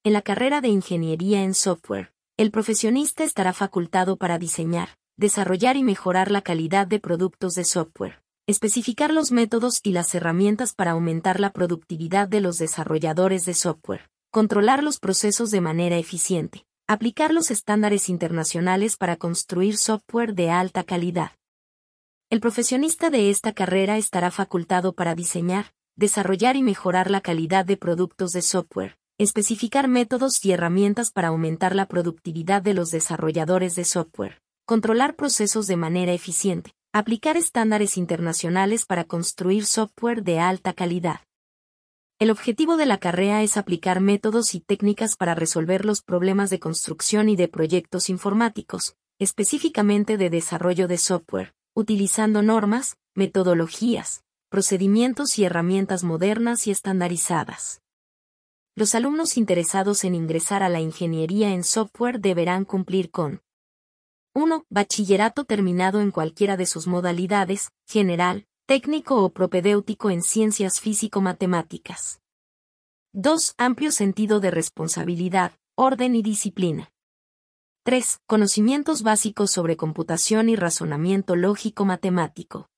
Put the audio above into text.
En la carrera de Ingeniería en Software, el profesionista estará facultado para diseñar, desarrollar y mejorar la calidad de productos de software, especificar los métodos y las herramientas para aumentar la productividad de los desarrolladores de software, controlar los procesos de manera eficiente, aplicar los estándares internacionales para construir software de alta calidad. El profesionista de esta carrera estará facultado para diseñar, desarrollar y mejorar la calidad de productos de software, especificar métodos y herramientas para aumentar la productividad de los desarrolladores de software, controlar procesos de manera eficiente, aplicar estándares internacionales para construir software de alta calidad. El objetivo de la carrera es aplicar métodos y técnicas para resolver los problemas de construcción y de proyectos informáticos, específicamente de desarrollo de software, utilizando normas, metodologías, procedimientos y herramientas modernas y estandarizadas. Los alumnos interesados en ingresar a la ingeniería en software deberán cumplir con 1. Bachillerato terminado en cualquiera de sus modalidades, general, técnico o propedéutico en ciencias físico-matemáticas. 2. Amplio sentido de responsabilidad, orden y disciplina. 3. Conocimientos básicos sobre computación y razonamiento lógico-matemático.